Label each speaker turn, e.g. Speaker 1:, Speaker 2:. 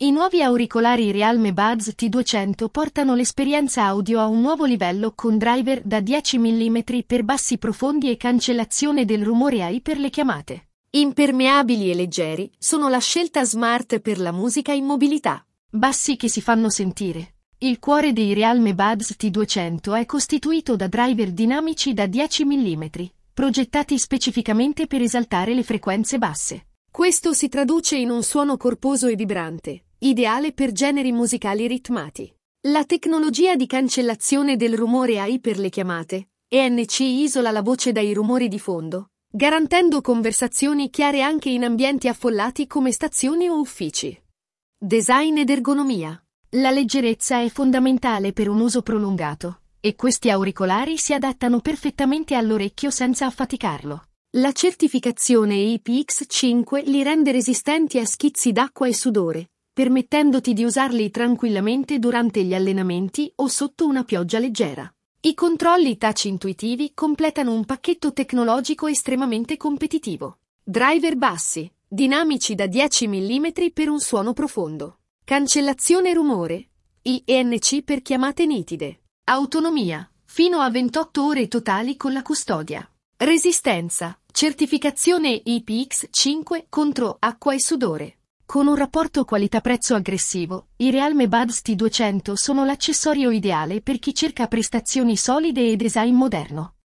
Speaker 1: I nuovi auricolari Realme Buds T200 portano l'esperienza audio a un nuovo livello con driver da 10 mm per bassi profondi e cancellazione del rumore AI per le chiamate. Impermeabili e leggeri, sono la scelta smart per la musica in mobilità. Bassi che si fanno sentire. Il cuore dei Realme Buds T200 è costituito da driver dinamici da 10 mm, progettati specificamente per esaltare le frequenze basse. Questo si traduce in un suono corposo e vibrante, ideale per generi musicali ritmati. La tecnologia di cancellazione del rumore AI per le chiamate, ENC, isola la voce dai rumori di fondo, garantendo conversazioni chiare anche in ambienti affollati come stazioni o uffici. Design ed ergonomia. La leggerezza è fondamentale per un uso prolungato, e questi auricolari si adattano perfettamente all'orecchio senza affaticarlo. La certificazione IPX5 li rende resistenti a schizzi d'acqua e sudore, permettendoti di usarli tranquillamente durante gli allenamenti o sotto una pioggia leggera. I controlli touch intuitivi completano un pacchetto tecnologico estremamente competitivo. Driver bassi, dinamici da 10 mm per un suono profondo. Cancellazione rumore. ENC per chiamate nitide. Autonomia, fino a 28 ore totali con la custodia. Resistenza, certificazione IPX5 contro acqua e sudore. Con un rapporto qualità-prezzo aggressivo, i Realme Buds T200 sono l'accessorio ideale per chi cerca prestazioni solide e design moderno.